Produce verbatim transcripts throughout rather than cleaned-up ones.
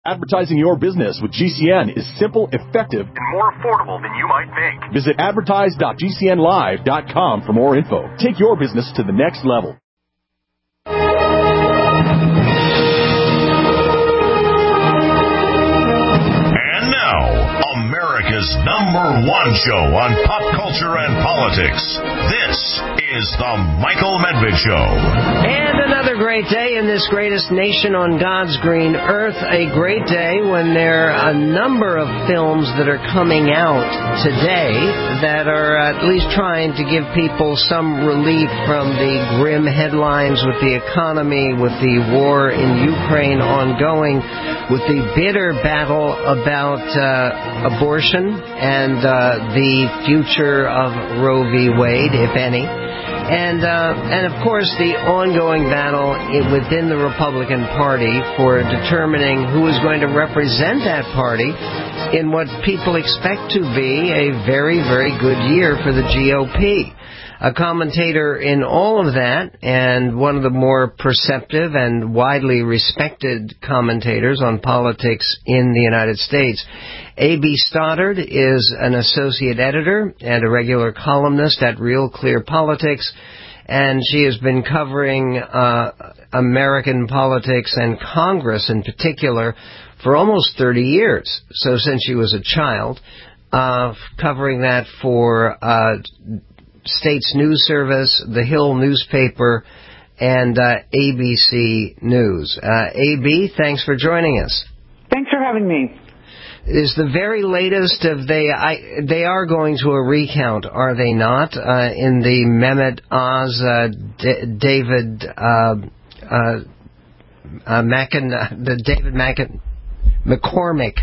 Advertising your business with G C N is simple, effective, and more affordable than you might think. Visit advertise dot g c n live dot com for more info. Take your business to the next level. And now, America's number one show on pop culture and politics. This is The Michael Medved Show. And another great day in this greatest nation on God's green earth. A great day when there are a number of films that are coming out today that are at least trying to give people some relief from the grim headlines with the economy, with the war in Ukraine ongoing, with the bitter battle about uh, abortion and uh, the future of Roe v. Wade, if any. And, uh, and of course, the ongoing battle within the Republican Party for determining who is going to represent that party in what people expect to be a very, very good year for the G O P. A commentator in all of that, and one of the more perceptive and widely respected commentators on politics in the United States. A B Stoddard is an associate editor and a regular columnist at Real Clear Politics, and she has been covering uh, American politics and Congress in particular for almost thirty years. So since she was a child, uh, covering that for uh States News Service, The Hill newspaper, and uh, A B C News. Uh, A B, thanks for joining us. Thanks for having me. Is the very latest of they I, they are going to a recount, are they not? Uh, in the Mehmet Oz, uh, D- David uh, uh, uh, Mackin, uh, the David Mackin, McCormick.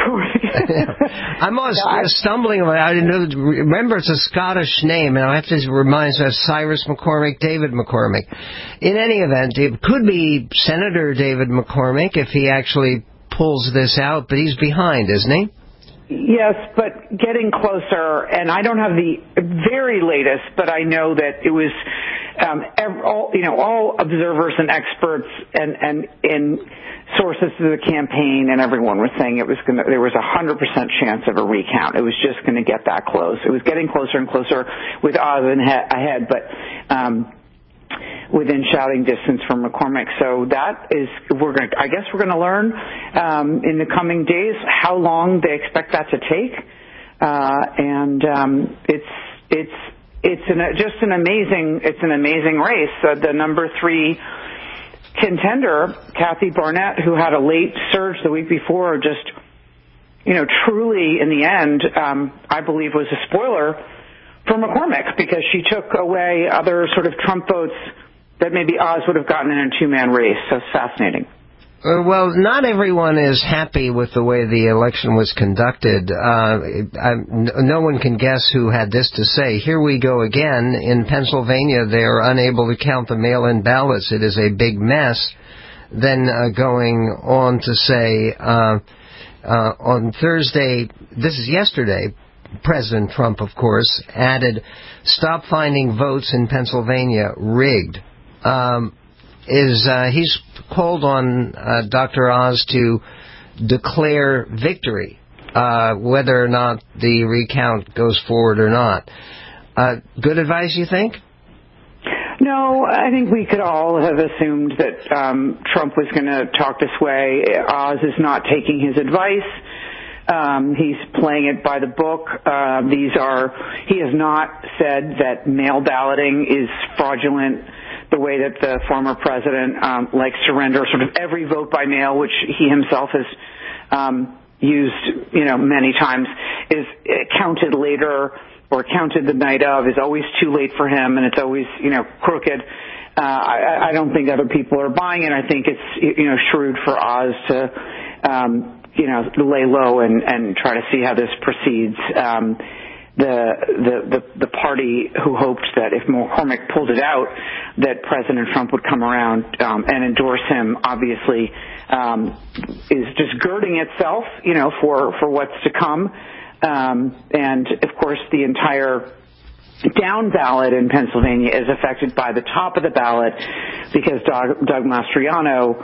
I'm always no, stumbling about it. I didn't know. Remember, it's a Scottish name, and I have to remind myself Cyrus McCormick, David McCormick. In any event, it could be Senator David McCormick if he actually pulls this out, but he's behind, isn't he? Yes, but getting closer, and I don't have the very latest, but I know that it was um, all, you know, all observers and experts and and in sources to the campaign and everyone was saying it was going to, there was a hundred percent chance of a recount. It was just going to get that close. It was getting closer and closer with Oz ahead, but um, within shouting distance from McCormick. So that is, we're going to, I guess we're going to learn um, in the coming days how long they expect that to take, uh, and um, it's it's it's an, just an amazing it's an amazing race. Uh, the number three contender, Kathy Barnett, who had a late surge the week before, just, you know, truly in the end, um, I believe was a spoiler for McCormick because she took away other sort of Trump votes that maybe Oz would have gotten in a two-man race. So it's fascinating. Uh, well, not everyone is happy with the way the election was conducted. Uh, I, no one can guess who had this to say. Here we go again. In Pennsylvania, they are unable to count the mail-in ballots. It is a big mess. Then uh, going on to say, uh, uh, on Thursday, this is yesterday, President Trump, of course, added, stop finding votes in Pennsylvania rigged. Um, is uh, he's called on uh, Doctor Oz to declare victory, uh, whether or not the recount goes forward or not. Uh, good advice, you think? No, I think we could all have assumed that um, Trump was going to talk this way. Oz is not taking his advice. Um, he's playing it by the book. Uh, these are, he has not said that mail balloting is fraudulent the way that the former president um, likes to render sort of every vote by mail, which he himself has um, used, you know, many times, is counted later or counted the night of, is always too late for him, and it's always, you know, crooked. Uh, I, I don't think other people are buying it. I think it's, you know, shrewd for Oz to, um, you know, lay low and, and try to see how this proceeds. Um, the, the, the, the party who hoped that if McCormick pulled it out, that President Trump would come around um, and endorse him, obviously, um, is just girding itself, you know, for, for what's to come. Um, and, of course, the entire down ballot in Pennsylvania is affected by the top of the ballot because Doug, Doug Mastriano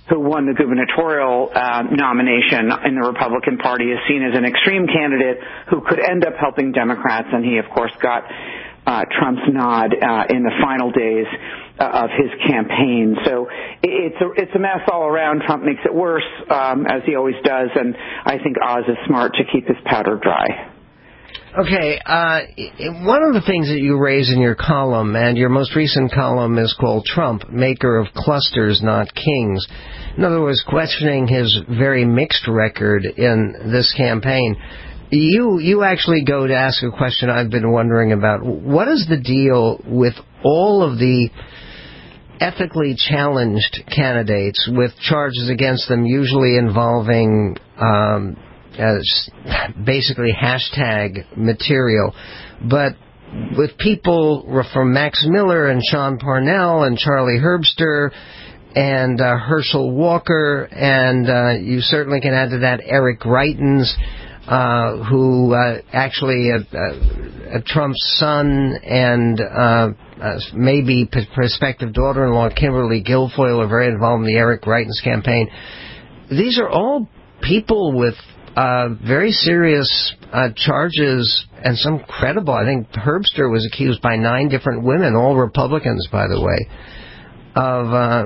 who won the gubernatorial uh, nomination in the Republican Party, is seen as an extreme candidate who could end up helping Democrats, and he, of course, got uh, Trump's nod uh, in the final days uh, of his campaign. So it's a, it's a mess all around. Trump makes it worse, um, as he always does, and I think Oz is smart to keep his powder dry. Okay, uh, one of the things that you raise in your column, and your most recent column is called Trump, Maker of Clusters, Not Kings. In other words, questioning his very mixed record in this campaign. You you actually go to ask a question I've been wondering about. What is the deal with all of the ethically challenged candidates with charges against them usually involving um, as basically hashtag material, but with people from Max Miller and Sean Parnell and Charlie Herbster and uh, Herschel Walker, and uh, you certainly can add to that Eric Greitens, uh, who uh, actually a, a, a Trump's son and uh, uh, maybe p- prospective daughter-in-law Kimberly Guilfoyle are very involved in the Eric Greitens campaign. These are all people with Uh, very serious uh, charges, and some credible. I think Herbster was accused by nine different women, all Republicans, by the way, of uh,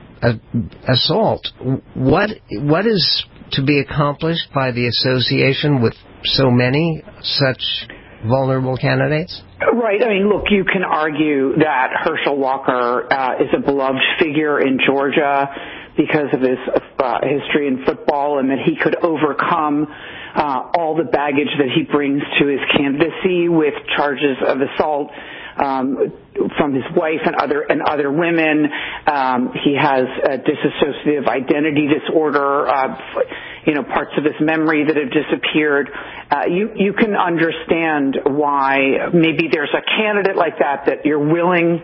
a- assault. What what is to be accomplished by the association with so many such vulnerable candidates? Right. I mean, look, you can argue that Herschel Walker uh, is a beloved figure in Georgia because of his uh, history in football, and that he could overcome uh, all the baggage that he brings to his candidacy with charges of assault um, from his wife and other and other women. Um, he has a dissociative identity disorder, uh, you know, parts of his memory that have disappeared. Uh, you you can understand why maybe there's a candidate like that that you're willing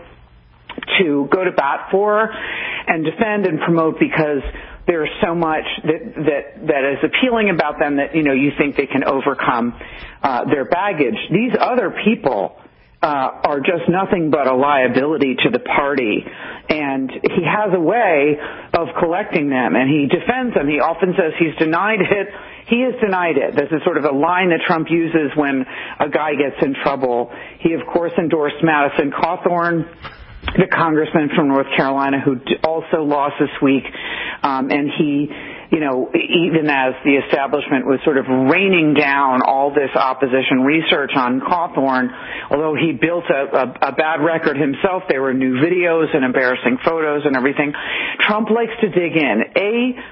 to go to bat for and defend and promote because there's so much that that that is appealing about them that, you know, you think they can overcome uh, their baggage. These other people uh, are just nothing but a liability to the party, and he has a way of collecting them, and he defends them. He often says he's denied it. He has denied it. This is sort of a line that Trump uses when a guy gets in trouble. He, of course, endorsed Madison Cawthorn, the congressman from North Carolina, who also lost this week, um, and he, you know, even as the establishment was sort of raining down all this opposition research on Cawthorn, although he built a, a, a bad record himself, there were new videos and embarrassing photos and everything. Trump likes to dig in. A,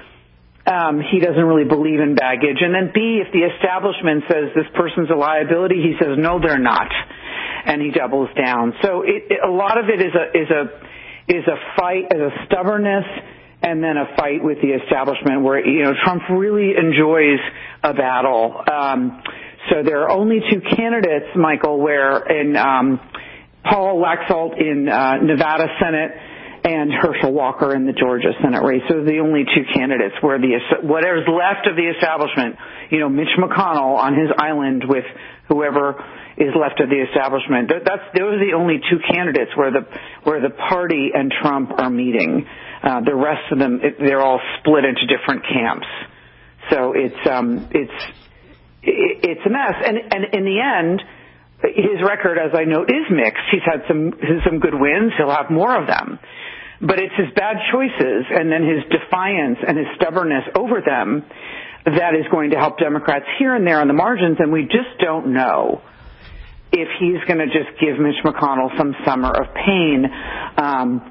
Um, he doesn't really believe in baggage. And then B, if the establishment says this person's a liability, he says, no, they're not. And he doubles down. So it, it, a lot of it is a, is a, is a fight, is a stubbornness, and then a fight with the establishment where, you know, Trump really enjoys a battle. Um, so there are only two candidates, Michael, where in, um, Paul Laxalt in, uh, Nevada Senate, and Herschel Walker in the Georgia Senate race. Those are the only two candidates where the whatever's left of the establishment, you know, Mitch McConnell on his island with whoever is left of the establishment. That's those are the only two candidates where the where the party and Trump are meeting. Uh, the rest of them, they're all split into different camps. So it's um, it's it's a mess. And and in the end, his record, as I note, is mixed. He's had some some good wins. He'll have more of them. But it's his bad choices and then his defiance and his stubbornness over them that is going to help Democrats here and there on the margins, and we just don't know if he's going to just give Mitch McConnell some summer of pain um,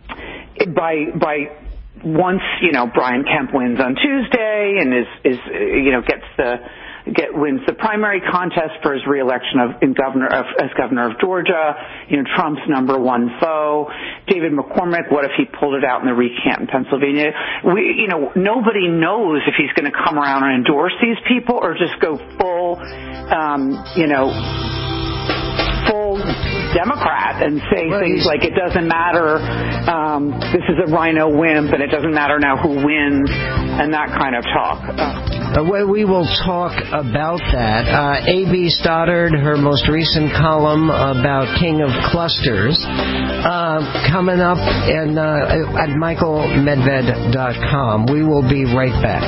by by once, you know, Brian Kemp wins on Tuesday and is, is you know, gets the Get wins the primary contest for his reelection of in governor of, as governor of Georgia. You know, Trump's number one foe, David McCormick. What if he pulled it out in the recount in Pennsylvania? We, you know, nobody knows if he's going to come around and endorse these people or just go full, um, you know, full Democrat and say well, things like it doesn't matter. Um, this is a rhino wimp, and it doesn't matter now who wins, and that kind of talk. Uh, Uh, we, we will talk about that. Uh, A B Stoddard, her most recent column about King of Clusters, uh, coming up in, uh, at michael medved dot com. We will be right back.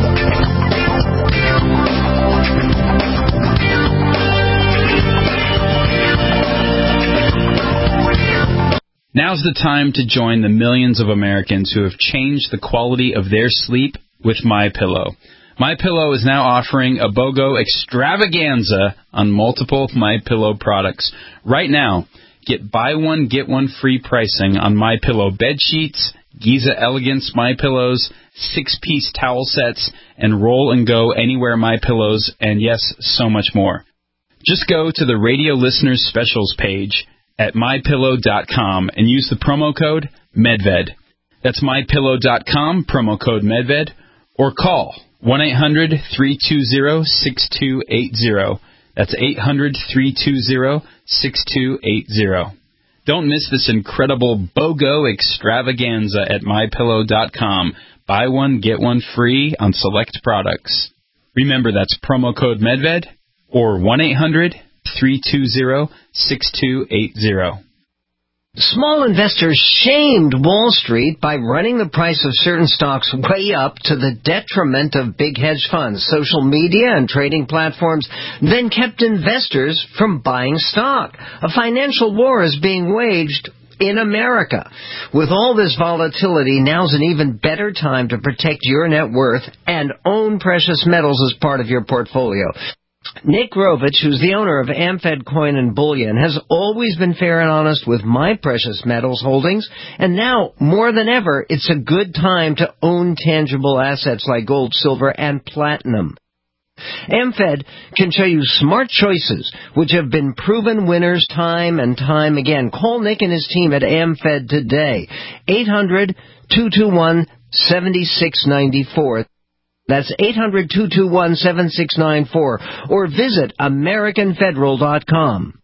Now's the time to join the millions of Americans who have changed the quality of their sleep with MyPillow. MyPillow is now offering a BOGO extravaganza on multiple MyPillow products. Right now, get buy one, get one free pricing on MyPillow bed sheets, Giza Elegance MyPillows, six-piece towel sets, and Roll and Go Anywhere MyPillows, and yes, so much more. Just go to the Radio Listeners Specials page at my pillow dot com and use the promo code MEDVED. That's my pillow dot com, promo code MEDVED, or call one eight hundred, three two zero, six two eight zero. That's eight hundred, three two zero, six two eight zero. Don't miss this incredible BOGO extravaganza at my pillow dot com. Buy one, get one free on select products. Remember, that's promo code MEDVED or one eight hundred, three two zero, six two eight zero. Small investors shamed Wall Street by running the price of certain stocks way up to the detriment of big hedge funds. Social media and trading platforms then kept investors from buying stock. A financial war is being waged in America. With all this volatility, now's an even better time to protect your net worth and own precious metals as part of your portfolio. Nick Rovich, who's the owner of Amfed Coin and Bullion, has always been fair and honest with my precious metals holdings, and now, more than ever, it's a good time to own tangible assets like gold, silver, and platinum. Amfed can show you smart choices, which have been proven winners time and time again. Call Nick and his team at Amfed today, eight hundred, two two one, seven six nine four. That's eight hundred, two two one, seven six nine four, or visit american federal dot com.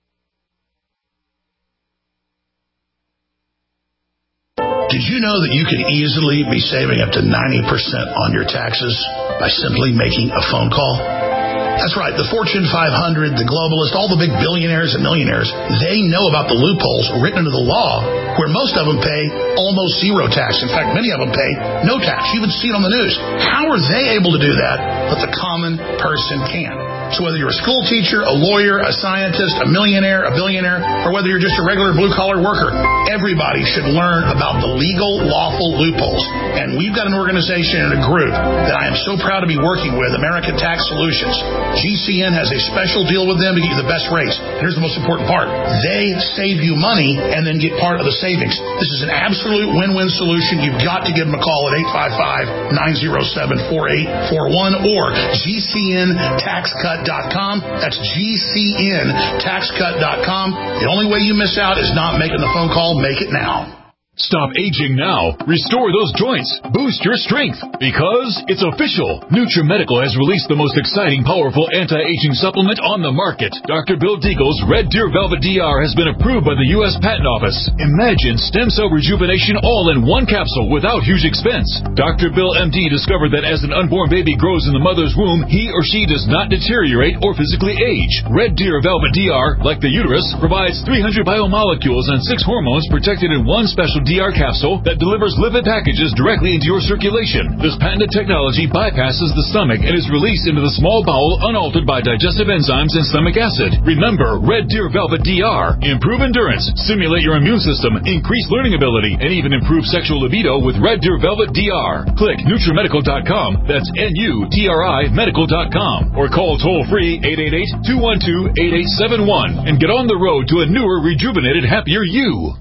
Did you know that you could easily be saving up to ninety percent on your taxes by simply making a phone call? That's right. The Fortune five hundred, the globalists, all the big billionaires and millionaires, they know about the loopholes written into the law where most of them pay almost zero tax. In fact, many of them pay no tax. You would see it on the news. How are they able to do that, but the common person can? So whether you're a school teacher, a lawyer, a scientist, a millionaire, a billionaire, or whether you're just a regular blue-collar worker, everybody should learn about the legal, lawful loopholes. And we've got an organization and a group that I am so proud to be working with, American Tax Solutions. G C N has a special deal with them to get you the best rates. And here's the most important part. They save you money and then get part of the savings. This is an absolute win-win solution. You've got to give them a call at eight five five, nine oh seven, four eight four one or G C N tax cut dot com. That's G C N tax cut dot com. The only way you miss out is not making the phone call. Make it now. Stop aging now. Restore those joints. Boost your strength. Because it's official. NutriMedical has released the most exciting, powerful anti-aging supplement on the market. Doctor Bill Deagle's Red Deer Velvet D R has been approved by the U S Patent Office. Imagine stem cell rejuvenation all in one capsule without huge expense. Doctor Bill M D discovered that as an unborn baby grows in the mother's womb, he or she does not deteriorate or physically age. Red Deer Velvet D R, like the uterus, provides three hundred biomolecules and six hormones protected in one special D R capsule that delivers lipid packages directly into your circulation. This patented technology bypasses the stomach and is released into the small bowel unaltered by digestive enzymes and stomach acid. Remember, Red Deer Velvet D R. Improve endurance, stimulate your immune system, increase learning ability, and even improve sexual libido with Red Deer Velvet D R. Click NutriMedical dot com. That's N U T R I medical dot com. Or call toll-free eight eight eight, two one two, eight eight seven one and get on the road to a newer, rejuvenated, happier you.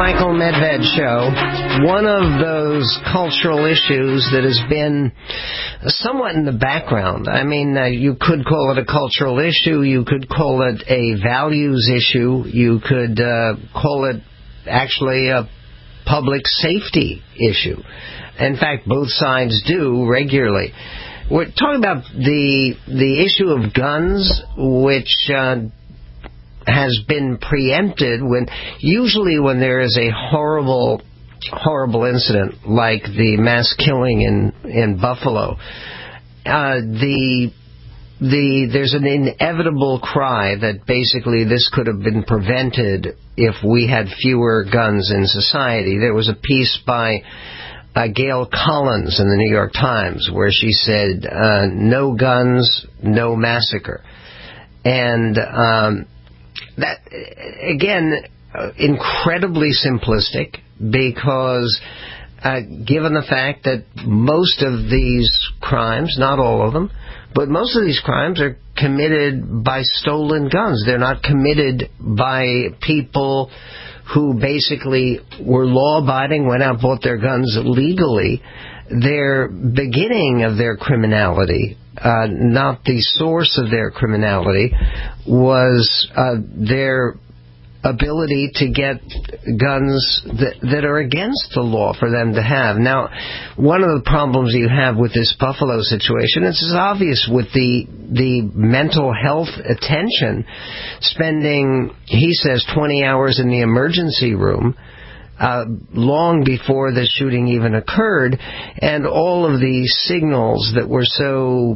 Michael Medved Show. One of those cultural issues that has been somewhat in the background. I mean, uh, you could call it a cultural issue. You could call it a values issue. You could uh, call it actually a public safety issue. In fact, both sides do regularly. We're talking about the the issue of guns, which uh, has been preempted when usually when there is a horrible, horrible incident like the mass killing in in Buffalo. Uh, the the there's an inevitable cry that basically this could have been prevented if we had fewer guns in society. There was a piece by Uh, Gail Collins in the New York Times, where she said, uh, no guns, no massacre. And um, that, again, uh, incredibly simplistic, because uh, given the fact that most of these crimes, not all of them, but most of these crimes are committed by stolen guns. They're not committed by people who basically were law-abiding, went out and bought their guns legally. Their beginning of their criminality, uh, not the source of their criminality, was uh, their ability to get guns that, that are against the law for them to have. Now, one of the problems you have with this Buffalo situation, it's obvious with the the mental health attention, spending, he says, twenty hours in the emergency room, uh, long before the shooting even occurred, and all of the signals that were so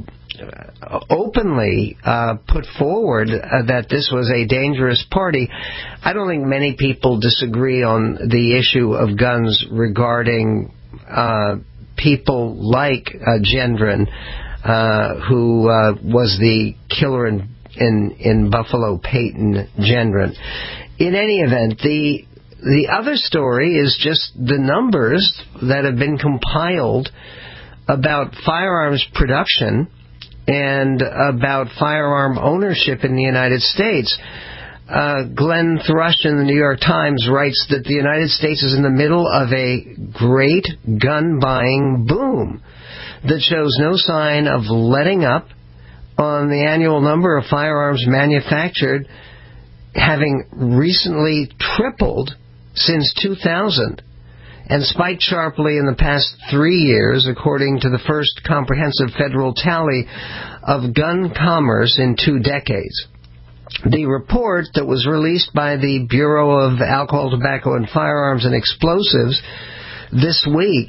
openly uh, put forward uh, that this was a dangerous party. I don't think many people disagree on the issue of guns regarding uh, people like uh, Gendron, uh, who uh, was the killer in, in, in Buffalo, Peyton Gendron. In any event, the the other story is just the numbers that have been compiled about firearms production and about firearm ownership in the United States. Uh, Glenn Thrush in the New York Times writes that the United States is in the middle of a great gun-buying boom that shows no sign of letting up on the annual number of firearms manufactured, having recently tripled since two thousand. And spiked sharply in the past three years, according to the first comprehensive federal tally of gun commerce in two decades. The report that was released by the Bureau of Alcohol, Tobacco, and Firearms and Explosives this week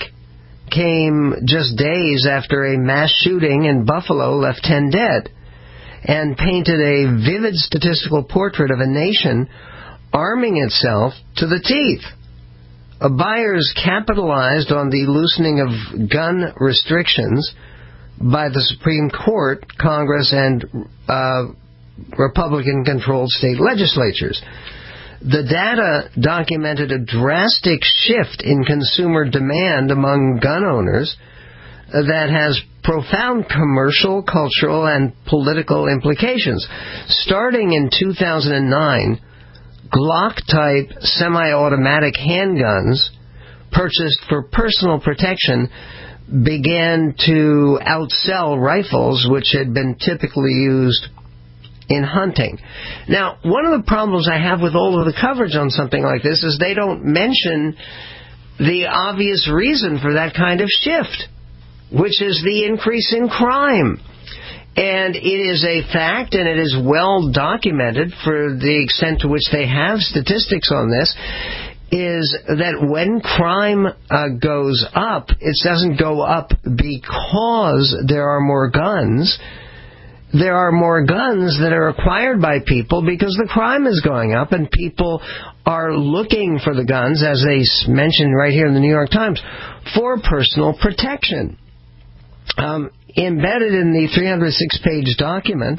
came just days after a mass shooting in Buffalo left ten dead, and painted a vivid statistical portrait of a nation arming itself to the teeth. Uh, buyers capitalized on the loosening of gun restrictions by the Supreme Court, Congress, and uh, Republican-controlled state legislatures. The data documented a drastic shift in consumer demand among gun owners that has profound commercial, cultural, and political implications. Starting in two thousand nine, Glock-type semi-automatic handguns purchased for personal protection began to outsell rifles which had been typically used in hunting. Now, one of the problems I have with all of the coverage on something like this is they don't mention the obvious reason for that kind of shift, which is the increase in crime. And it is a fact, and it is well documented for the extent to which they have statistics on this, is that when crime uh, goes up, it doesn't go up because there are more guns. There are more guns that are acquired by people because the crime is going up, and people are looking for the guns, as they mentioned right here in the New York Times, for personal protection. Um, embedded in the three hundred six page document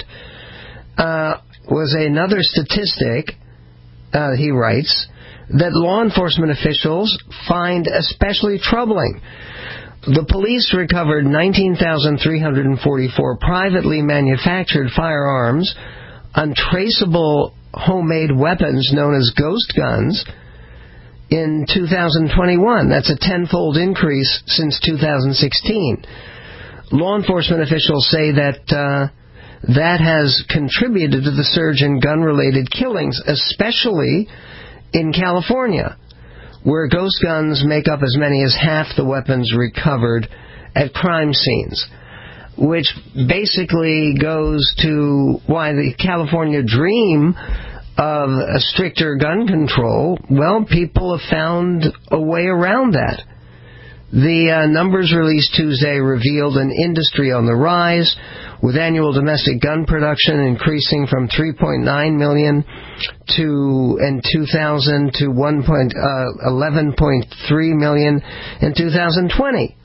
uh, was another statistic, uh, he writes, that law enforcement officials find especially troubling. The police recovered nineteen thousand three hundred forty-four privately manufactured firearms, untraceable homemade weapons known as ghost guns, in two thousand twenty-one. That's a tenfold increase since two thousand sixteen. Law enforcement officials say that uh, that has contributed to the surge in gun-related killings, especially in California, where ghost guns make up as many as half the weapons recovered at crime scenes, which basically goes to why the California dream of a stricter gun control, well, people have found a way around that. The uh, numbers released Tuesday revealed an industry on the rise, with annual domestic gun production increasing from three point nine million to in two thousand to one point, uh, eleven point three million in two thousand twenty.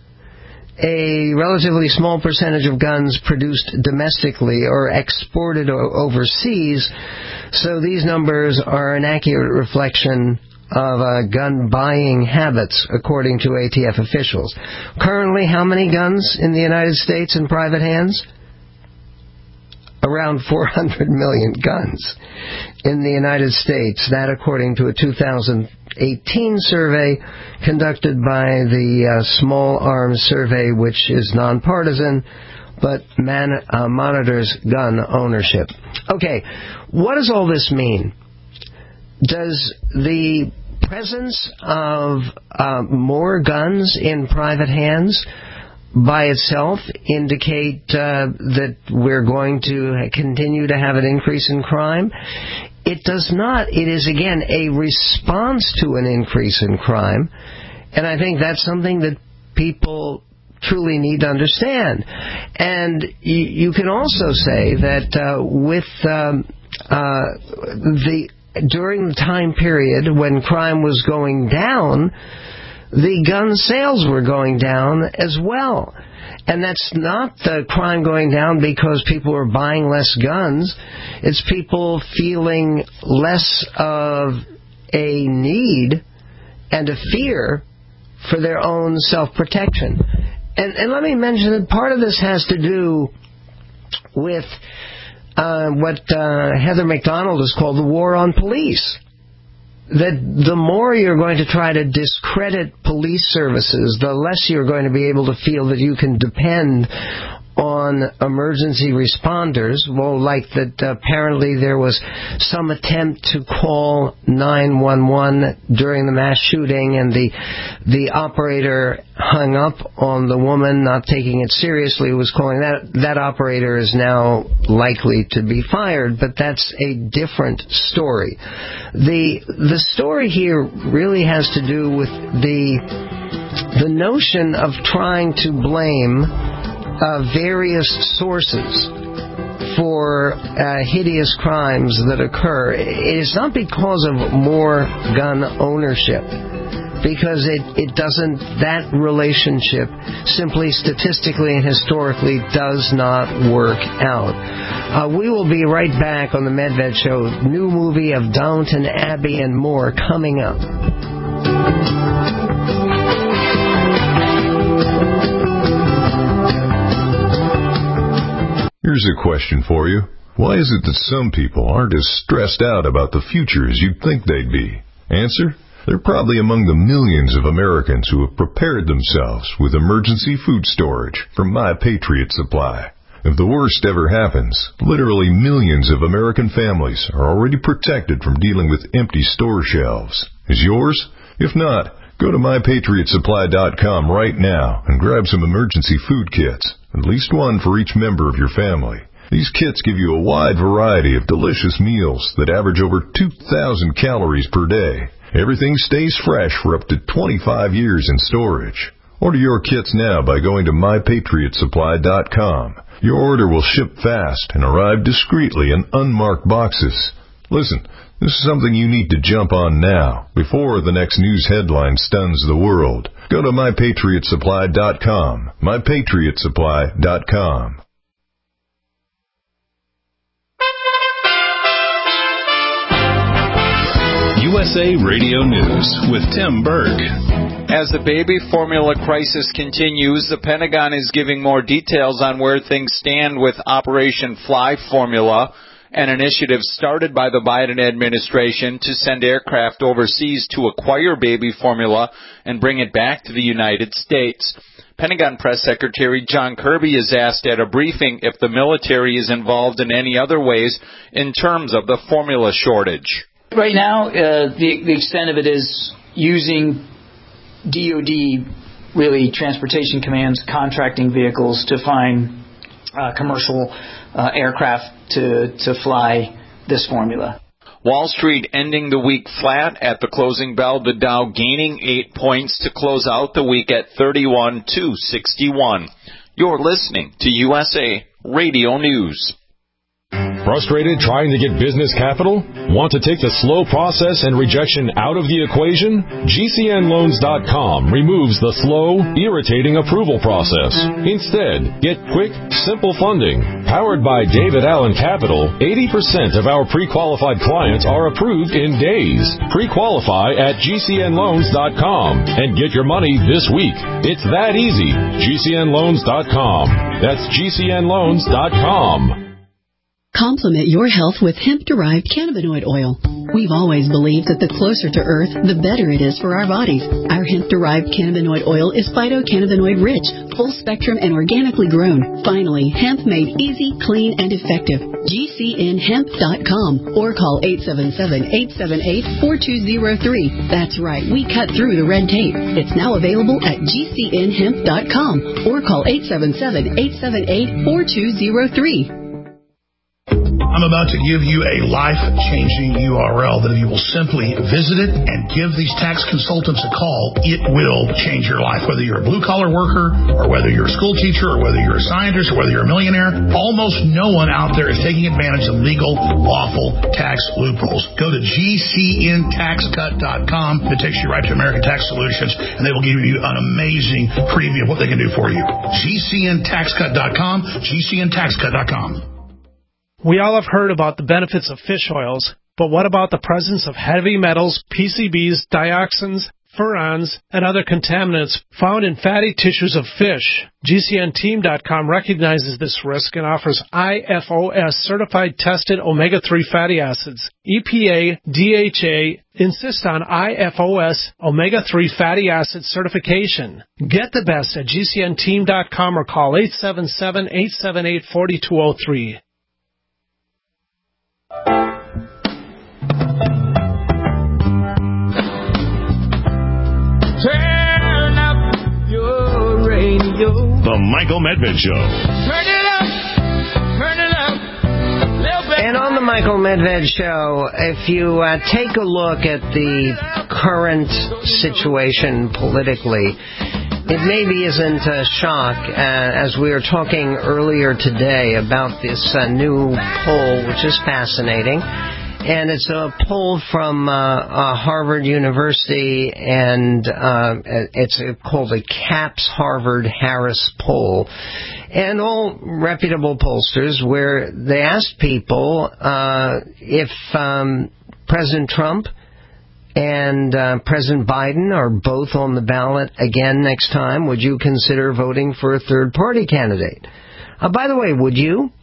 A relatively small percentage of guns produced domestically or exported o- overseas, so these numbers are an accurate reflection of uh, gun buying habits, according to A T F officials. Currently, how many guns in the United States in private hands? Around four hundred million guns in the United States. That, according to a two thousand eighteen survey conducted by the uh, Small Arms Survey, which is nonpartisan, but man, uh, monitors gun ownership. Okay, what does all this mean? Does the presence of uh, more guns in private hands by itself indicate uh, that we're going to continue to have an increase in crime? It does not. It is, again, a response to an increase in crime, and I think that's something that people truly need to understand. And you, you can also say that uh, with um, uh, the during the time period when crime was going down, the gun sales were going down as well. And that's not the crime going down because people are buying less guns. It's people feeling less of a need and a fear for their own self-protection. And, and let me mention that part of this has to do with uh, what uh, Heather McDonald has called the war on police. That the more you're going to try to discredit police services, the less you're going to be able to feel that you can depend on emergency responders. Well, like that apparently there was some attempt to call nine one one during the mass shooting, and the the operator hung up on the woman, not taking it seriously, was calling that. That operator is now likely to be fired, but that's a different story. The the story here really has to do with the the notion of trying to blame Uh, various sources for uh, hideous crimes that occur. It is not because of more gun ownership, because it, it doesn't, that relationship simply statistically and historically does not work out. Uh, we will be right back on the Medved Show. New movie of Downton Abbey and more coming up. Here's a question for you. Why is it that some people aren't as stressed out about the future as you'd think they'd be? Answer: they're probably among the millions of Americans who have prepared themselves with emergency food storage from My Patriot Supply. If the worst ever happens, literally millions of American families are already protected from dealing with empty store shelves. Is yours? If not, go to my patriot supply dot com right now and grab some emergency food kits, at least one for each member of your family. These kits give you a wide variety of delicious meals that average over two thousand calories per day. Everything stays fresh for up to twenty-five years in storage. Order your kits now by going to my patriot supply dot com. Your order will ship fast and arrive discreetly in unmarked boxes. Listen, this is something you need to jump on now, before the next news headline stuns the world. Go to my patriot supply dot com. my patriot supply dot com. U S A Radio News with Tim Berg. As the baby formula crisis continues, the Pentagon is giving more details on where things stand with Operation Fly Formula. an initiative started by the Biden administration to send aircraft overseas to acquire baby formula and bring it back to the United States. Pentagon Press Secretary John Kirby is asked at a briefing if the military is involved in any other ways in terms of the formula shortage. Right now, uh, the, the extent of it is using D O D, really Transportation Command's contracting vehicles to find uh, commercial uh, aircraft to, to fly this formula. Wall Street ending the week flat at the closing bell, the Dow gaining eight points to close out the week at thirty-one two sixty-one. You're listening to U S A Radio News. Frustrated trying to get business capital? Want to take the slow process and rejection out of the equation? G C N Loans dot com removes the slow, irritating approval process. Instead, get quick, simple funding. Powered by David Allen Capital, eighty percent of our pre-qualified clients are approved in days. Pre-qualify at G C N Loans dot com and get your money this week. It's that easy. G C N Loans dot com. That's G C N Loans dot com. Complement your health with hemp-derived cannabinoid oil. We've always believed that the closer to Earth, the better it is for our bodies. Our hemp-derived cannabinoid oil is phytocannabinoid-rich, full-spectrum, and organically grown. Finally, hemp made easy, clean, and effective. G C N hemp dot com or call eight seven seven, eight seven eight, four two zero three. That's right, we cut through the red tape. It's now available at G C N hemp dot com or call eight seven seven, eight seven eight, four two zero three. I'm about to give you a life-changing U R L that if you will simply visit it and give these tax consultants a call, it will change your life. Whether you're a blue-collar worker or whether you're a school teacher or whether you're a scientist or whether you're a millionaire, almost no one out there is taking advantage of legal, lawful tax loopholes. Go to G C N tax cut dot com. It takes you right to American Tax Solutions, and they will give you an amazing preview of what they can do for you. G C N tax cut dot com, G C N tax cut dot com. We all have heard about the benefits of fish oils, but what about the presence of heavy metals, P C Bs, dioxins, furans, and other contaminants found in fatty tissues of fish? G C N team dot com recognizes this risk and offers I F O S certified tested omega three fatty acids. E P A, D H A insist on I F O S omega three fatty acid certification. Get the best at G C N team dot com or call eight seven seven, eight seven eight, four two zero three. Turn up your radio. The Michael Medved Show. Turn it up. Turn it up. Little bit. And on the Michael Medved Show, if you uh, take a look at the current situation politically, it maybe isn't a shock, uh, as we were talking earlier today about this uh, new poll, which is fascinating. And it's a poll from uh, uh, Harvard University, and uh, it's called the CAPS Harvard Harris poll. And all reputable pollsters, where they asked people uh, if um, President Trump and uh, President Biden are both on the ballot again next time, would you consider voting for a third-party candidate? Uh, by the way, would you?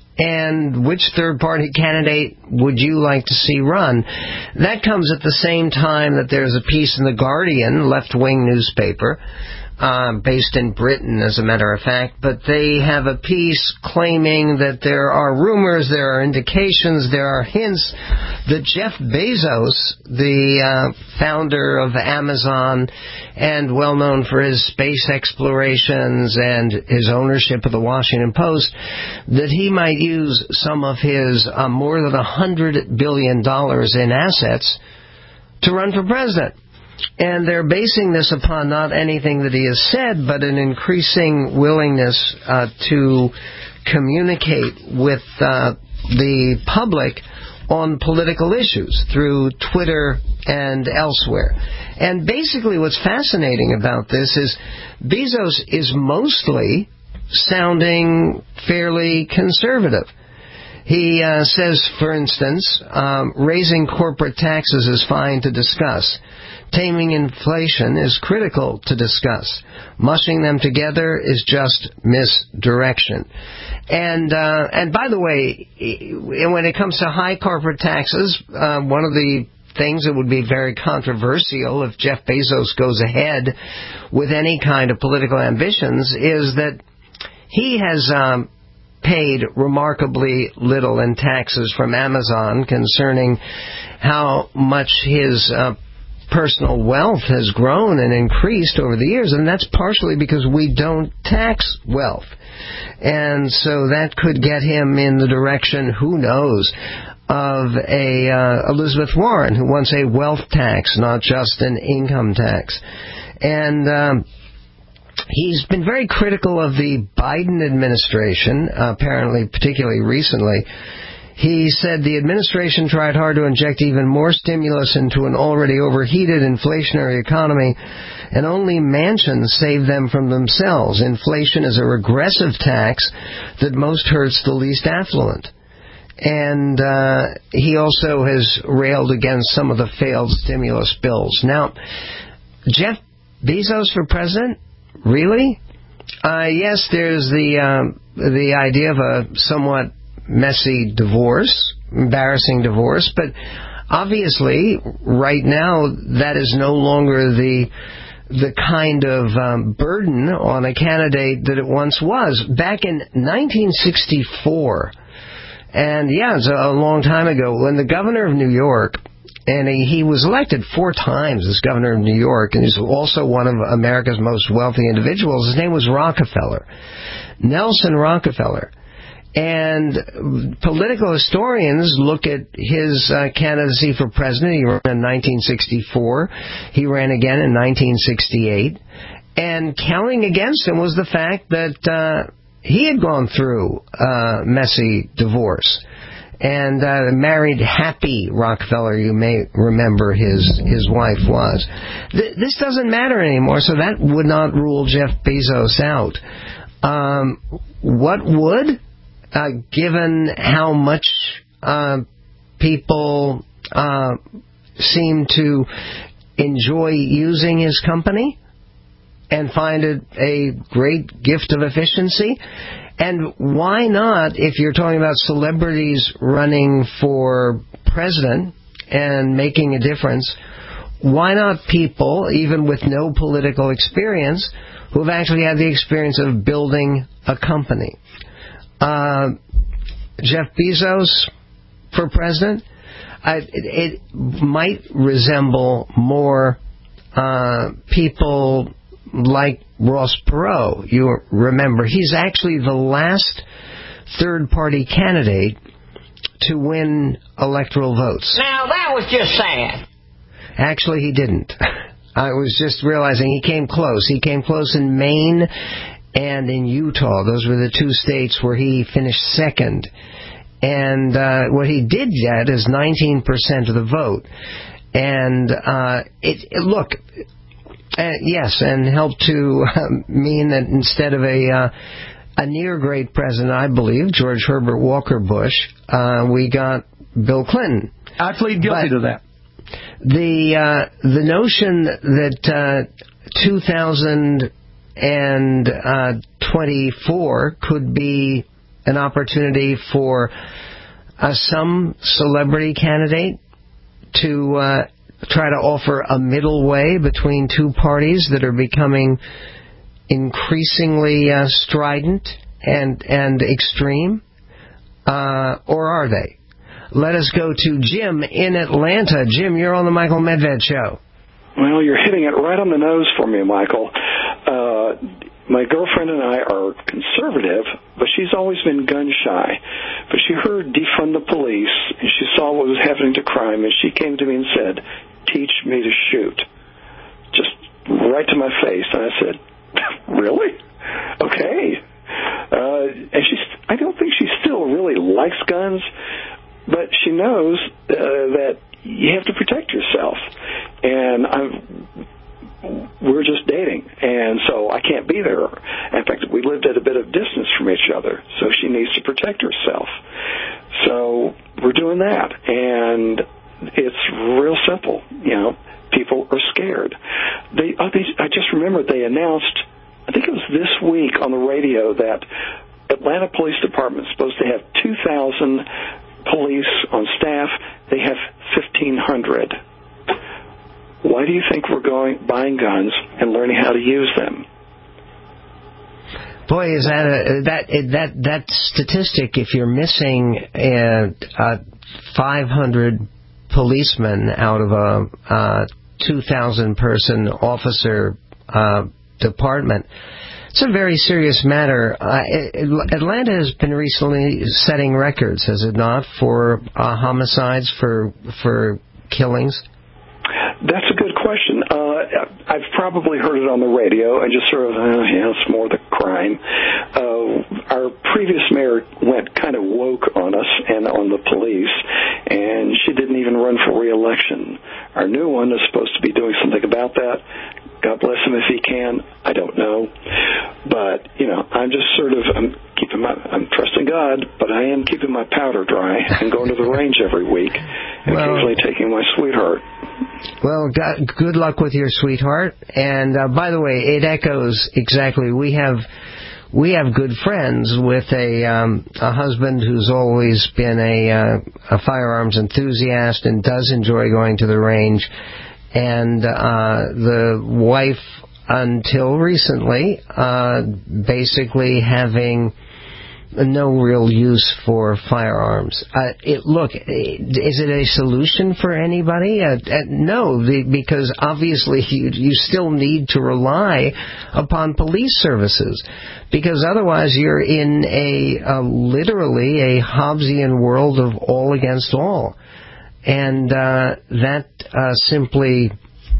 And which third-party candidate would you like to see run? That comes at the same time that there's a piece in The Guardian, left-wing newspaper, uh, based in Britain, as a matter of fact, but they have a piece claiming that there are rumors, there are indications, there are hints that Jeff Bezos, the uh, founder of Amazon and well known for his space explorations and his ownership of the Washington Post, that he might use some of his uh, more than one hundred billion dollars in assets to run for president. And they're basing this upon not anything that he has said, but an increasing willingness uh, to communicate with uh, the public on political issues through Twitter and elsewhere. And basically what's fascinating about this is Bezos is mostly sounding fairly conservative. He uh, says, for instance, um, raising corporate taxes is fine to discuss. Taming inflation is critical to discuss. Mushing them together is just misdirection. And uh, and by the way, when it comes to high corporate taxes, uh, one of the things that would be very controversial if Jeff Bezos goes ahead with any kind of political ambitions is that he has um, paid remarkably little in taxes from Amazon concerning how much his uh, personal wealth has grown and increased over the years, and that's partially because we don't tax wealth. And so that could get him in the direction, who knows, of a uh, Elizabeth Warren, who wants a wealth tax, not just an income tax. And um, he's been very critical of the Biden administration, uh, apparently particularly recently. He said the administration tried hard to inject even more stimulus into an already overheated inflationary economy, and only mansions save them from themselves. Inflation is a regressive tax that most hurts the least affluent. And uh, he also has railed against some of the failed stimulus bills. Now, Jeff Bezos for president? Really? Uh, yes, there's the um, the idea of a somewhat messy divorce, embarrassing divorce, but obviously right now that is no longer the the kind of um, burden on a candidate that it once was. Back in nineteen sixty-four, and yeah, it's a long time ago, when the governor of New York, and he, he was elected four times as governor of New York, and he's also one of America's most wealthy individuals. His name was Rockefeller, Nelson Rockefeller. And political historians look at his uh, candidacy for president. He ran in nineteen sixty-four. He ran again in nineteen sixty-eight. And counting against him was the fact that uh, he had gone through a messy divorce and uh, married Happy Rockefeller. You may remember his his wife was. Th- this doesn't matter anymore, so that would not rule Jeff Bezos out. Um, what would? Uh, given how much uh, people uh, seem to enjoy using his company and find it a great gift of efficiency. And why not, if you're talking about celebrities running for president and making a difference, why not people, even with no political experience, who have actually had the experience of building a company? Uh, Jeff Bezos for president, uh, it, it might resemble more uh, people like Ross Perot. You remember, he's actually the last third-party candidate to win electoral votes. Now, that was just sad. Actually, he didn't. I was just realizing he came close. He came close in Maine and in Utah. Those were the two states where he finished second. And uh, what he did get is nineteen percent of the vote. And uh, it, it look, uh, yes, and helped to uh, mean that instead of a uh, a near great president, I believe, George Herbert Walker Bush, uh, we got Bill Clinton. I plead guilty but to that. The uh, the notion that uh, two thousand twenty-four could be an opportunity for uh, some celebrity candidate to uh, try to offer a middle way between two parties that are becoming increasingly uh, strident and and extreme, uh, or are they? Let us go to Jim in Atlanta. Jim, you're on the Michael Medved Show. Well, you're hitting it right on the nose for me, Michael. Uh, my girlfriend and I are conservative, but she's always been gun shy. But she heard defund the police, and she saw what was happening to crime, and she came to me and said, teach me to shoot. Just right to my face. And I said, really? Okay. Uh, and she's, I don't think she still really likes guns, but she knows uh, that you have to protect yourself. And I'm we're just dating, and so I can't be there. In fact, we lived at a bit of distance from each other, so she needs to protect herself. So we're doing that, and it's real simple. You know, people are scared. They, oh, they, I just remembered they announced, I think it was this week on the radio, that Atlanta Police Department is supposed to have two thousand police on staff. They have fifteen hundred. Why do you think we're going buying guns and learning how to use them? Boy, is that a, that that that statistic? If you're missing uh, uh, five hundred policemen out of a uh, two thousand person officer uh, department, it's a very serious matter. Uh, Atlanta has been recently setting records, has it not, for uh, homicides, for for killings? That's a good question. Uh, I've probably heard it on the radio and just sort of, uh, yeah, it's more the crime. Uh, our previous mayor went kind of woke on us and on the police, and she didn't even run for re-election. Our new one is supposed to be doing something about that. God bless him if he can. I don't know. But, you know, I'm just sort of, I'm keeping my, I'm trusting God, but I am keeping my powder dry and going to the range every week and well, occasionally taking my sweetheart. Well, God, good luck with your sweetheart. And, uh, by the way, it echoes exactly. We have, we have good friends with a, um, a husband who's always been a, uh, a firearms enthusiast and does enjoy going to the range. And uh, the wife, until recently, uh, basically having no real use for firearms. Uh, it, look, is it a solution for anybody? Uh, uh, no, the, because obviously you, you still need to rely upon police services, because otherwise you're in a uh, literally a Hobbesian world of all against all. And uh, that uh, simply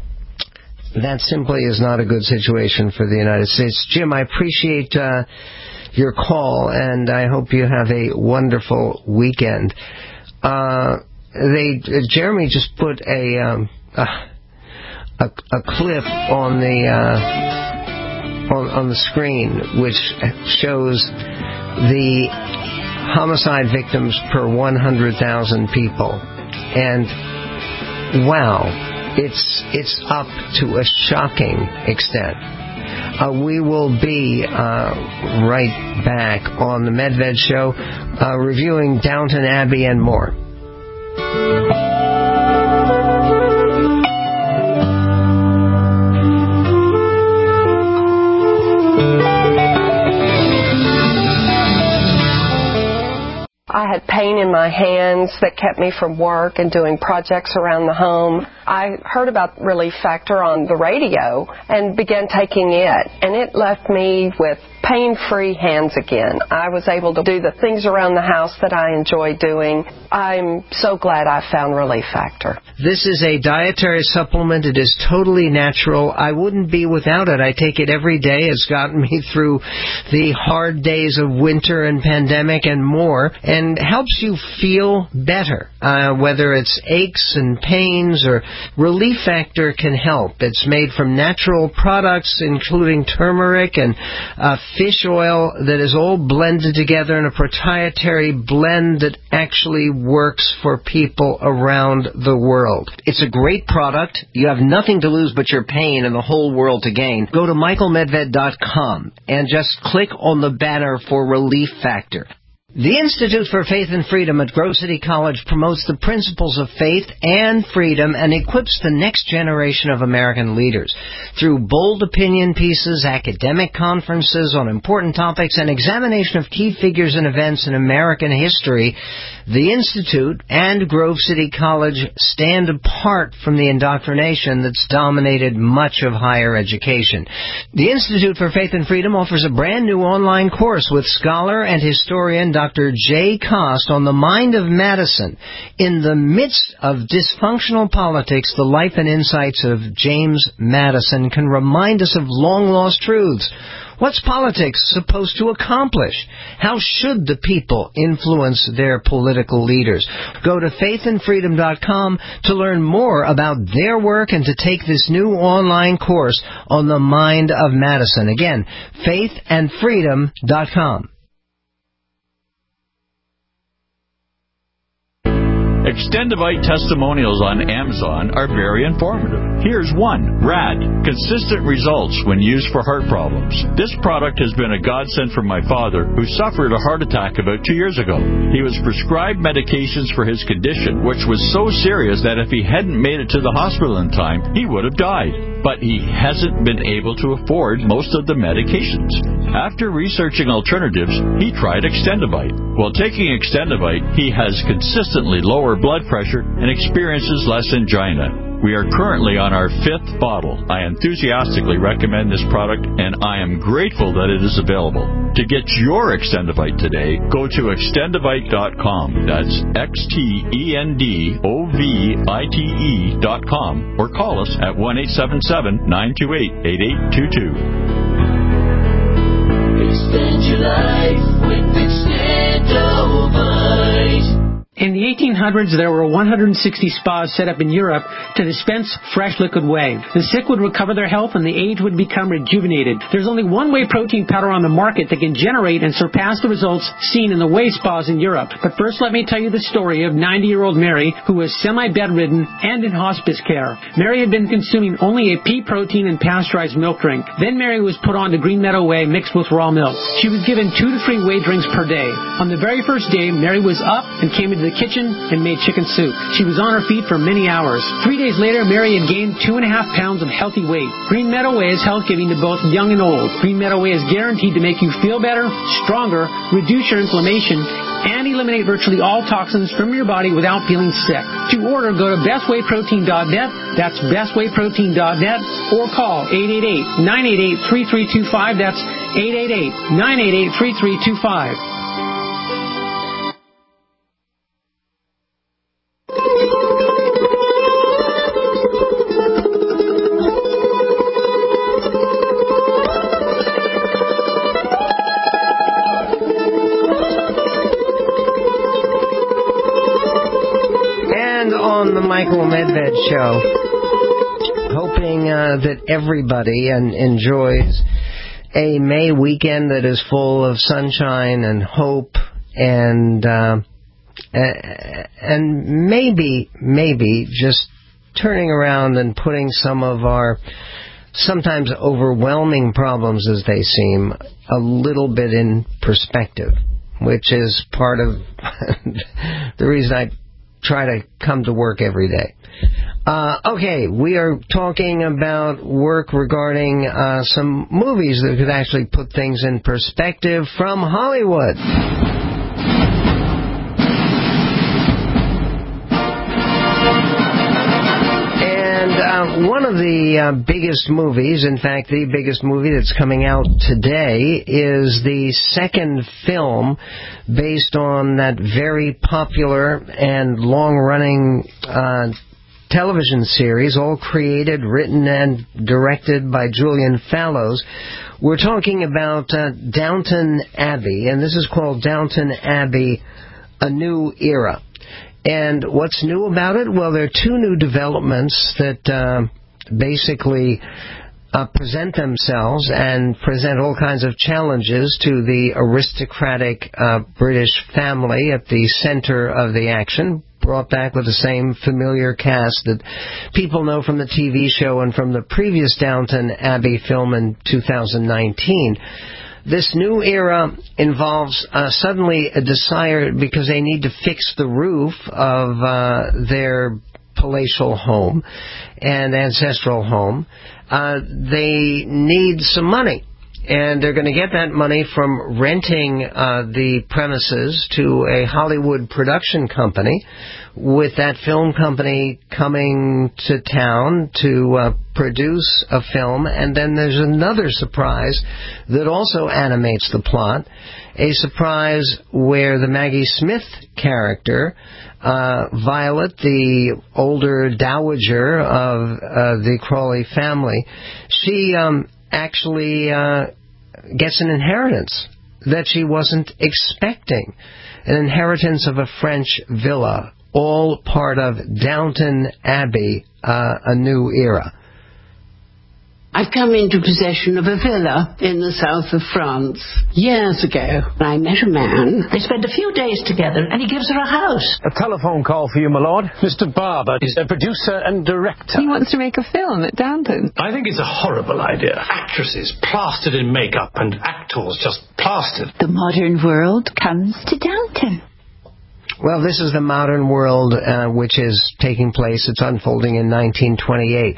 that simply is not a good situation for the United States. Jim, I appreciate uh, your call, and I hope you have a wonderful weekend. Uh, they uh, Jeremy just put a um, a, a, a clip on the uh, on, on the screen which shows the homicide victims per one hundred thousand people. And wow, it's it's up to a shocking extent. Uh, we will be uh, right back on the Medved Show, uh, reviewing Downton Abbey and more. I had pain in my hands that kept me from work and doing projects around the home. I heard about Relief Factor on the radio and began taking it, and it left me with pain-free hands again. I was able to do the things around the house that I enjoy doing. I'm so glad I found Relief Factor. This is a dietary supplement. It is totally natural. I wouldn't be without it. I take it every day. It's gotten me through the hard days of winter and pandemic and more, and helps you feel better, uh, whether it's aches and pains or Relief Factor can help. It's made from natural products, including turmeric and uh, fish oil, that is all blended together in a proprietary blend that actually works for people around the world. It's a great product. You have nothing to lose but your pain and the whole world to gain. Go to michael medved dot com and just click on the banner for Relief Factor. The Institute for Faith and Freedom at Grove City College promotes the principles of faith and freedom and equips the next generation of American leaders. Through bold opinion pieces, academic conferences on important topics, and examination of key figures and events in American history, the Institute and Grove City College stand apart from the indoctrination that's dominated much of higher education. The Institute for Faith and Freedom offers a brand new online course with scholar and historian Doctor Doctor Jay Cost on the Mind of Madison. In the midst of dysfunctional politics, the life and insights of James Madison can remind us of long-lost truths. What's politics supposed to accomplish? How should the people influence their political leaders? Go to faith and freedom dot com to learn more about their work and to take this new online course on the Mind of Madison. Again, faith and freedom dot com. Extendivite testimonials on Amazon are very informative. Here's one. Rad. Consistent results when used for heart problems. This product has been a godsend for my father, who suffered a heart attack about two years ago. He was prescribed medications for his condition, which was so serious that if he hadn't made it to the hospital in time, he would have died. But he hasn't been able to afford most of the medications. After researching alternatives, he tried Extendivite. While taking Extendivite, he has consistently lower blood pressure and experiences less angina. We are currently on our fifth bottle. I enthusiastically recommend this product, and I am grateful that it is available. To get your Extendivite today, go to extendivite dot com. That's X T E N D O V I T E dot com, or call us at one eight seven seven, nine two eight, eight eight two two. Extend your life with Extendivite. In the eighteen hundreds, there were one hundred sixty spas set up in Europe to dispense fresh liquid whey. The sick would recover their health and the aged would become rejuvenated. There's only one whey protein powder on the market that can generate and surpass the results seen in the whey spas in Europe. But first, let me tell you the story of ninety-year-old Mary, who was semi-bedridden and in hospice care. Mary had been consuming only a pea protein and pasteurized milk drink. Then Mary was put on to Green Meadow Whey mixed with raw milk. She was given two to three whey drinks per day. On the very first day, Mary was up and came into the kitchen and made chicken soup. She was on her feet for many hours. Three days later, Mary had gained two and a half pounds of healthy weight. Green Meadow Whey is health-giving to both young and old. Green Meadow Whey is guaranteed to make you feel better, stronger, reduce your inflammation, and eliminate virtually all toxins from your body without feeling sick. To order, go to best whey protein dot net. That's best whey protein dot net, or call eight eight eight, nine eight eight, three three two five. That's eight eight eight, nine eight eight, three three two five. Michael Medved Show, hoping uh, that everybody and enjoys a May weekend that is full of sunshine and hope and uh, and maybe maybe just turning around and putting some of our sometimes overwhelming problems as they seem a little bit in perspective, which is part of the reason I try to come to work every day. Uh, okay, we are talking about work regarding uh, some movies that could actually put things in perspective from Hollywood. And uh, one of the uh, biggest movies, in fact, the biggest movie that's coming out today, is the second film based on that very popular and long-running uh, television series, all created, written, and directed by Julian Fallows. We're talking about uh, Downton Abbey, and this is called Downton Abbey, A New Era. And what's new about it? Well, there are two new developments that uh, basically uh, present themselves and present all kinds of challenges to the aristocratic uh, British family at the center of the action, brought back with the same familiar cast that people know from the T V show and from the previous Downton Abbey film in two thousand nineteen. This new era involves uh, suddenly a desire, because they need to fix the roof of uh, their palatial home and ancestral home, uh, they need some money. and they're going to get that money from renting uh, the premises to a Hollywood production company, with that film company coming to town to uh, produce a film. And then there's another surprise that also animates the plot, a surprise where the Maggie Smith character, uh, Violet, the older dowager of uh, the Crawley family, she um, actually uh, gets an inheritance that she wasn't expecting, an inheritance of a French villa, all part of Downton Abbey, uh, A New Era. I've come into possession of a villa in the south of France years ago. I met a man. They spent a few days together, and he gives her a house. A telephone call for you, my lord. Mister Barber is a producer and director. He wants to make a film at Downton. I think it's a horrible idea. Actresses plastered in makeup and actors just plastered. The modern world comes to Downton. Well, this is the modern world, uh, which is taking place. It's unfolding in nineteen twenty-eight.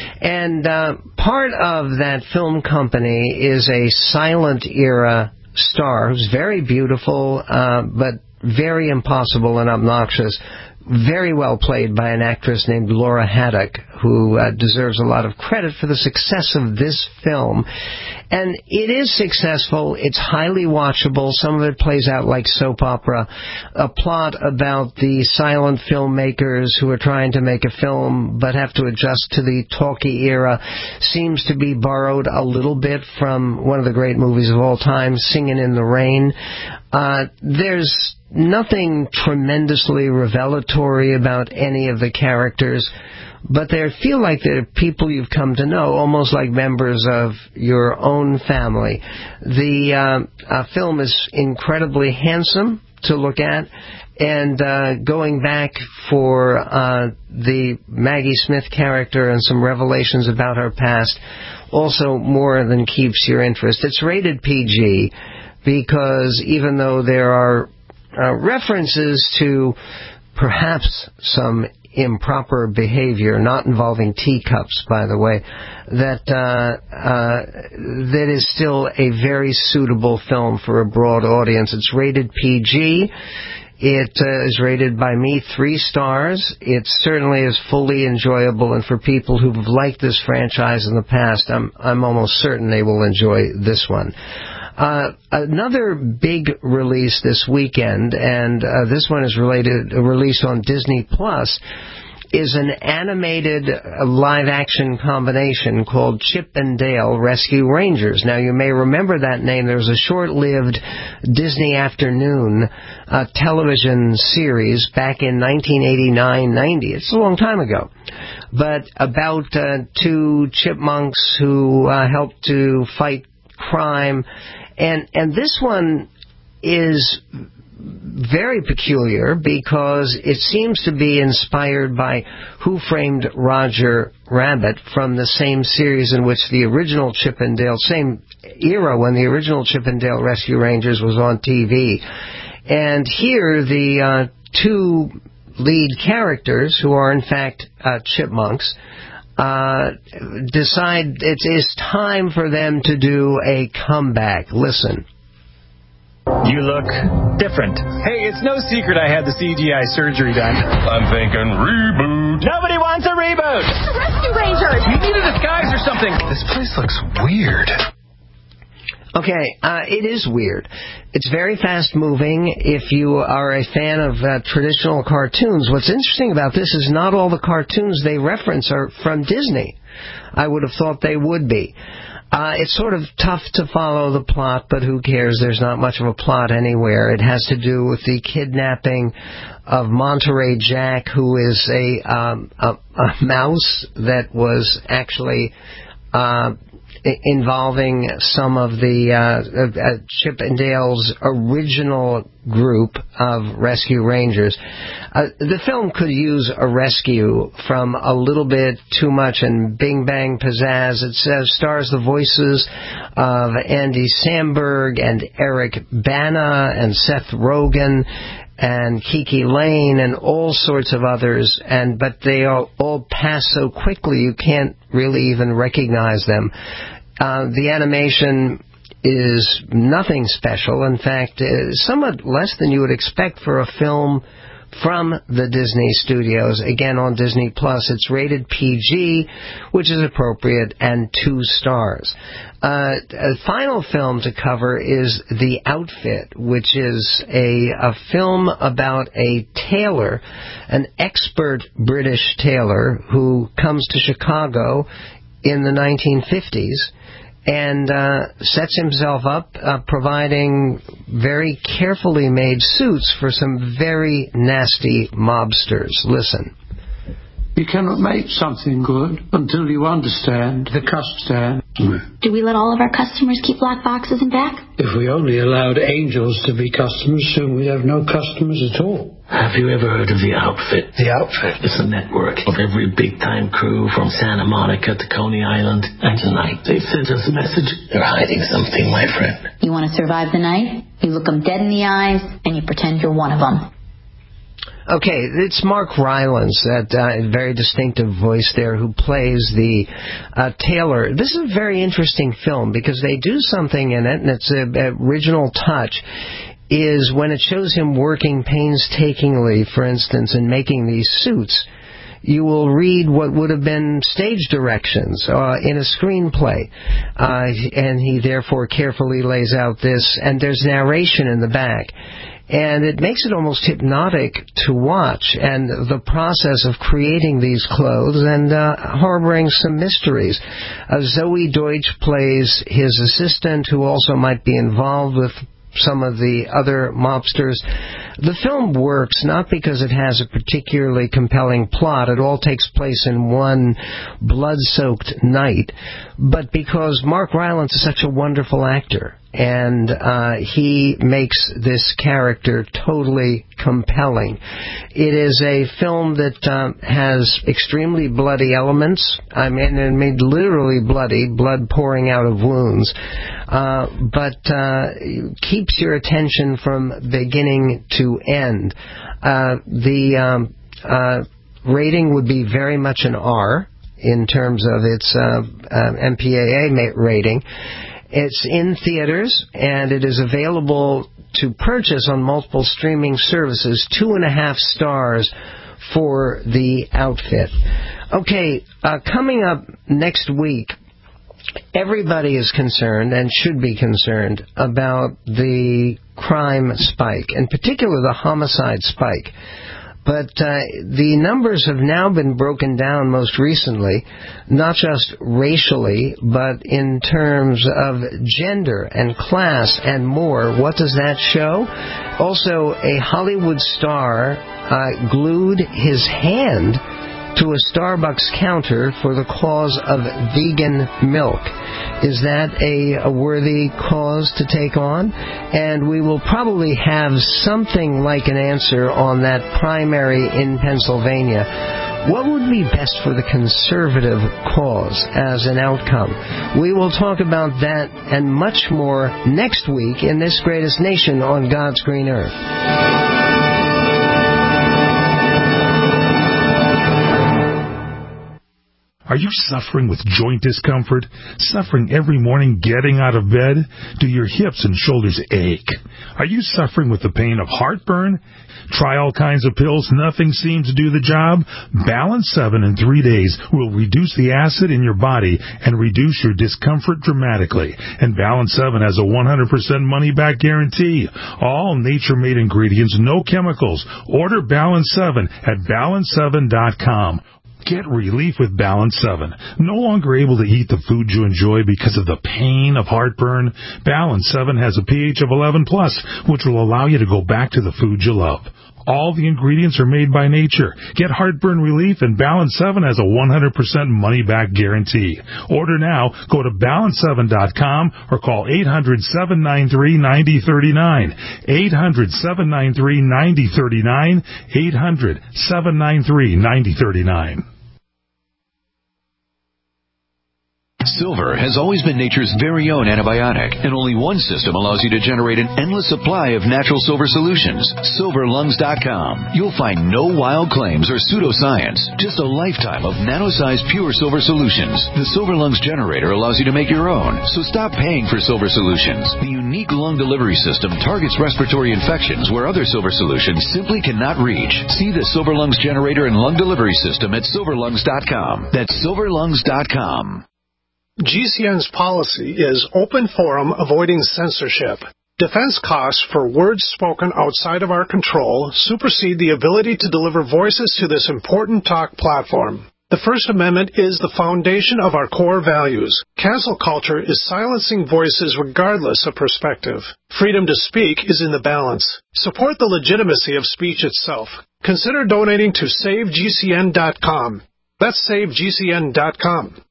And uh, part of that film company is a silent-era star who's very beautiful, uh, but very impossible and obnoxious. Very well played by an actress named Laura Haddock, who uh, deserves a lot of credit for the success of this film. And it is successful. It's highly watchable. Some of it plays out like soap opera. A plot about the silent filmmakers who are trying to make a film but have to adjust to the talkie era seems to be borrowed a little bit from one of the great movies of all time, Singin' in the Rain. Uh, there's nothing tremendously revelatory about any of the characters, but they feel like they're people you've come to know, almost like members of your own family. The uh, uh, film is incredibly handsome to look at, and uh, going back for uh, the Maggie Smith character and some revelations about her past also more than keeps your interest. It's rated P G because even though there are uh, references to perhaps some improper behavior, not involving teacups, by the way, that uh, uh, that is still a very suitable film for a broad audience. It's rated P G. It uh, is rated by me three stars. It certainly is fully enjoyable, and for people who've liked this franchise in the past, I'm I'm almost certain they will enjoy this one. Uh, another big release this weekend, and uh, this one is related, uh, released on Disney Plus, is an animated uh, live-action combination called Chip and Dale Rescue Rangers. Now, you may remember that name. There was a short-lived Disney Afternoon uh, television series back in nineteen eighty-nine ninety. It's a long time ago. But about uh, two chipmunks who uh, helped to fight crime. And and this one is very peculiar because it seems to be inspired by Who Framed Roger Rabbit, from the same series in which the original Chip and Dale, same era when the original Chip and Dale Rescue Rangers was on T V. And here the uh, two lead characters, who are in fact uh, chipmunks, Uh, decide it is time for them to do a comeback. Listen. You look different. Hey, it's no secret I had the C G I surgery done. I'm thinking reboot. Nobody wants a reboot. It's the Rescue Rangers. You need a disguise or something. This place looks weird. Okay, uh, it is weird. It's very fast-moving. If you are a fan of uh, traditional cartoons, what's interesting about this is not all the cartoons they reference are from Disney. I would have thought they would be. Uh, it's sort of tough to follow the plot, but who cares? There's not much of a plot anywhere. It has to do with the kidnapping of Monterey Jack, who is a, um, a, a mouse that was actually Uh, involving some of the uh, uh, Chip and Dale's original group of rescue rangers. Uh, the film could use a rescue from a little bit too much and bing bang pizzazz. It says, stars the voices of Andy Samberg and Eric Bana and Seth Rogen and Kiki Lane and all sorts of others, and but they all, all pass so quickly you can't really even recognize them. Uh, the animation is nothing special. In fact, uh, somewhat less than you would expect for a film from the Disney studios. Again, on Disney Plus, it's rated P G, which is appropriate, and two stars. Uh, a final film to cover is The Outfit, which is a, a film about a tailor, an expert British tailor who comes to Chicago in the nineteen fifties and uh, sets himself up uh, providing very carefully made suits for some very nasty mobsters. Listen. You cannot make something good until you understand the customer. Do we let all of our customers keep black boxes and back? If we only allowed angels to be customers, soon we'd have no customers at all. Have you ever heard of The Outfit? The Outfit? It's a network of every big-time crew from Santa Monica to Coney Island. And tonight, they've sent us a message. They're hiding something, my friend. You want to survive the night? You look them dead in the eyes, and you pretend you're one of them. Okay, it's Mark Rylance, that uh, very distinctive voice there, who plays the uh, tailor. This is a very interesting film because they do something in it, and it's an original touch, is when it shows him working painstakingly, for instance, in making these suits, you will read what would have been stage directions uh, in a screenplay. Uh, and he therefore carefully lays out this, and there's narration in the back. And it makes it almost hypnotic to watch, and the process of creating these clothes and uh, harboring some mysteries. Uh, Zoe Deutsch plays his assistant, who also might be involved with some of the other mobsters. The film works not because it has a particularly compelling plot. It all takes place in one blood-soaked night, but because Mark Rylance is such a wonderful actor, and uh, he makes this character totally compelling. It is a film that um, has extremely bloody elements. I mean, I mean, literally bloody, blood pouring out of wounds, uh, but uh, keeps your attention from beginning to end. Uh, the um, uh, rating would be very much an R in terms of its uh, uh, M P A A rating. It's in theaters, and it is available to purchase on multiple streaming services. Two and a half stars for The Outfit. Okay, uh, coming up next week, everybody is concerned, and should be concerned, about the crime spike, in particular the homicide spike. But uh, the numbers have now been broken down most recently, not just racially, but in terms of gender and class and more. What does that show? Also, a Hollywood star uh, glued his hand to a Starbucks counter for the cause of vegan milk. Is that a, a worthy cause to take on? And we will probably have something like an answer on that primary in Pennsylvania. What would be best for the conservative cause as an outcome? We will talk about that and much more next week in This Greatest Nation on God's Green Earth. Are you suffering with joint discomfort? Suffering every morning getting out of bed? Do your hips and shoulders ache? Are you suffering with the pain of heartburn? Try all kinds of pills. Nothing seems to do the job. Balance seven in three days will reduce the acid in your body and reduce your discomfort dramatically. And Balance seven has a one hundred percent money-back guarantee. All nature-made ingredients, no chemicals. Order Balance seven at balance seven dot com. Get relief with Balance seven. No longer able to eat the food you enjoy because of the pain of heartburn? Balance seven has a pH of eleven plus, which will allow you to go back to the food you love. All the ingredients are made by nature. Get heartburn relief, and Balance seven has a one hundred percent money-back guarantee. Order now. Go to balance seven dot com or call eight hundred, seven nine three, nine zero three nine. eight hundred, seven nine three, nine zero three nine. eight hundred, seven nine three, nine zero three nine. Silver has always been nature's very own antibiotic, and only one system allows you to generate an endless supply of natural silver solutions. silver lungs dot com. You'll find no wild claims or pseudoscience, just a lifetime of nano-sized pure silver solutions. The Silver Lungs generator allows you to make your own, so stop paying for silver solutions. The unique lung delivery system targets respiratory infections where other silver solutions simply cannot reach. See the Silver Lungs generator and lung delivery system at silver lungs dot com. That's silver lungs dot com. G C N's policy is open forum, avoiding censorship. Defense costs for words spoken outside of our control supersede the ability to deliver voices to this important talk platform. The First Amendment is the foundation of our core values. Cancel culture is silencing voices regardless of perspective. Freedom to speak is in the balance. Support the legitimacy of speech itself. Consider donating to save G C N dot com. That's save G C N dot com.